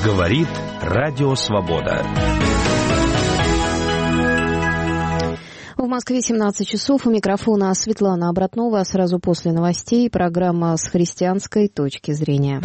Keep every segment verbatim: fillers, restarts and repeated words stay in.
Говорит Радио Свобода. В Москве семнадцать часов. У микрофона Светлана Обратнова. Сразу после новостей программа «С христианской точки зрения».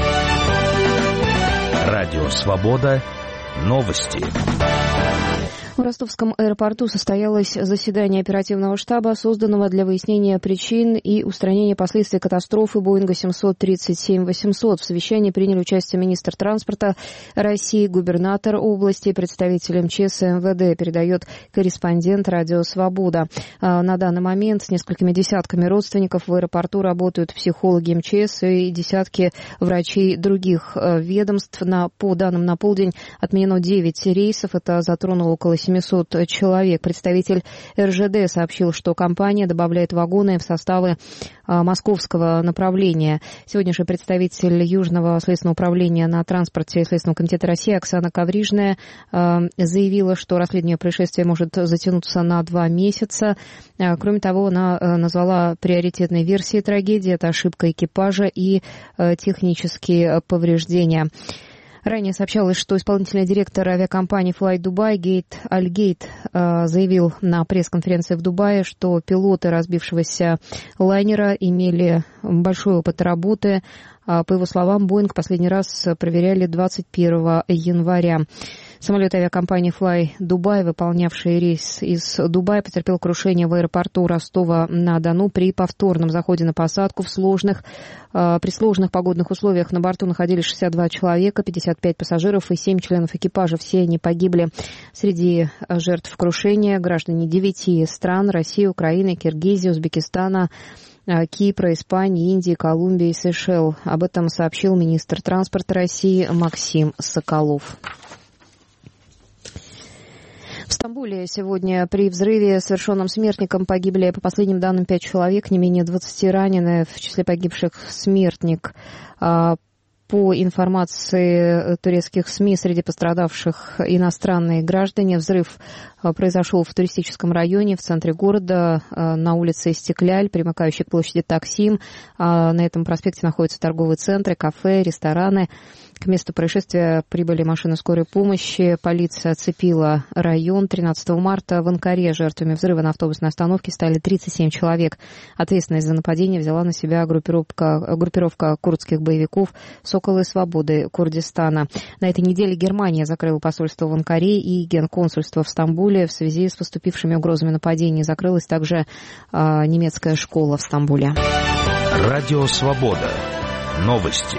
Радио Свобода. Новости. В ростовском аэропорту состоялось заседание оперативного штаба, созданного для выяснения причин и устранения последствий катастрофы Боинга семьсот тридцать семь восемьсот. В совещании приняли участие министр транспорта России, губернатор области, представитель МЧС и МВД, передает корреспондент «Радио Свобода». На данный момент с несколькими десятками родственников в аэропорту работают психологи МЧС и десятки врачей других ведомств. На, по данным на полдень отменено девять рейсов. Это затронуло около семьсот человек. Представитель эр жэ дэ сообщил, что компания добавляет вагоны в составы а, московского направления. Сегодня же представитель Южного следственного управления на транспорте Следственного комитета России Оксана Коврижная а, заявила, что расследование происшествия может затянуться на два месяца. А, кроме того, она а, назвала приоритетной версией трагедии. Это ошибка экипажа и а, технические повреждения. Ранее сообщалось, что исполнительный директор авиакомпании Fly Dubai Гейт Аль-Гейт заявил на пресс-конференции в Дубае, что пилоты разбившегося лайнера имели большой опыт работы. По его словам, Боинг последний раз проверяли двадцать первого января. Самолет авиакомпании Fly Dubai, выполнявший рейс из Дубая, потерпел крушение в аэропорту Ростова-на-Дону при повторном заходе на посадку в сложных, э, при сложных погодных условиях. На борту находились шестьдесят два человека, пятьдесят пять пассажиров и семь членов экипажа. Все они погибли. Среди жертв крушения граждане девяти стран: России, Украины, Киргизии, Узбекистана, Кипра, Испании, Индии, Колумбии и Сейшел. Об этом сообщил министр транспорта России Максим Соколов. В Стамбуле сегодня при взрыве, совершенном смертником, погибли, по последним данным, пять человек, не менее двадцати ранены. В числе погибших смертник. По информации турецких СМИ, среди пострадавших иностранные граждане. Взрыв произошел в туристическом районе в центре города, на улице Истекляль, примыкающей к площади Таксим. На этом проспекте находятся торговые центры, кафе, рестораны. К месту происшествия прибыли машины скорой помощи. Полиция оцепила район. тринадцатого марта в Анкаре жертвами взрыва на автобусной остановке стали тридцать семь человек. Ответственность за нападение взяла на себя группировка, группировка курдских боевиков «Соколы свободы Курдистана». На этой неделе Германия закрыла посольство в Анкаре и генконсульство в Стамбуле. В связи с поступившими угрозами нападений закрылась также а, немецкая школа в Стамбуле. Радио Свобода. Новости.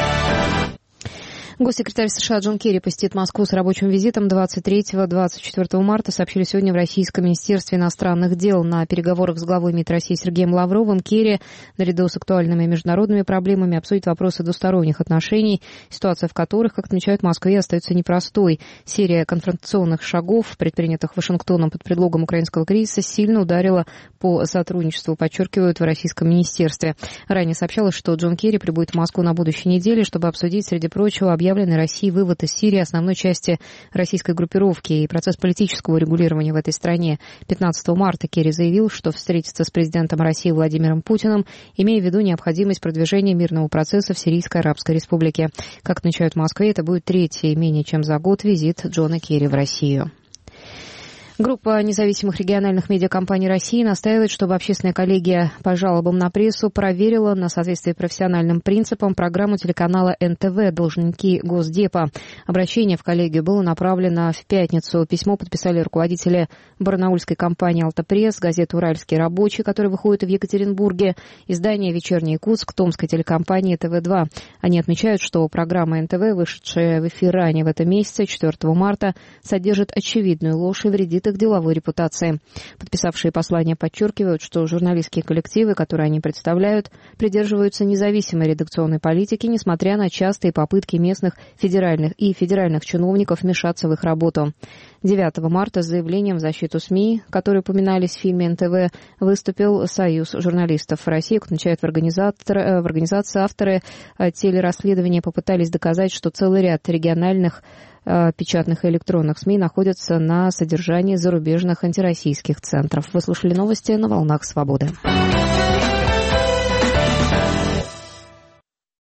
Госсекретарь США Джон Керри посетит Москву с рабочим визитом двадцать третьего — двадцать четвёртого марта, сообщили сегодня в Российском Министерстве иностранных дел. На переговорах с главой МИД России Сергеем Лавровым Керри, наряду с актуальными международными проблемами, обсудит вопросы двусторонних отношений, ситуация в которых, как отмечают в Москве, остается непростой. Серия конфронтационных шагов, предпринятых Вашингтоном под предлогом украинского кризиса, сильно ударила по сотрудничеству, подчеркивают в Российском Министерстве. Ранее сообщалось, что Джон Керри прибудет в Москву на будущей неделе, чтобы обсудить, среди прочего, объявленный России вывод из Сирии основной части российской группировки и процесс политического регулирования в этой стране. пятнадцатого марта Керри заявил, что встретится с президентом России Владимиром Путиным, имея в виду необходимость продвижения мирного процесса в Сирийской Арабской Республике. Как отмечают в Москве, это будет третий менее чем за год визит Джона Керри в Россию. Группа независимых региональных медиакомпаний России настаивает, чтобы общественная коллегия по жалобам на прессу проверила на соответствие профессиональным принципам программу телеканала эн тэ вэ «Должники Госдепа». Обращение в коллегию было направлено в пятницу. Письмо подписали руководители барнаульской компании «Алтапресс», газеты «Уральский рабочий», который выходит в Екатеринбурге, издание «Вечерний Якутск», томской телекомпании тэ вэ два. Они отмечают, что программа эн тэ вэ, вышедшая в эфир ранее в этом месяце, четвёртого марта, содержит очевидную ложь и вредит их деловой репутации. Подписавшие послание подчеркивают, что журналистские коллективы, которые они представляют, придерживаются независимой редакционной политики, несмотря на частые попытки местных федеральных и федеральных чиновников вмешаться в их работу. девятого марта с заявлением в защиту СМИ, которые упоминались в фильме эн тэ вэ, выступил Союз журналистов России. Как отмечают в, в организации, авторы телерасследования попытались доказать, что целый ряд региональных печатных и электронных СМИ находятся на содержании зарубежных антироссийских центров. Вы слушали новости на «Волнах Свободы».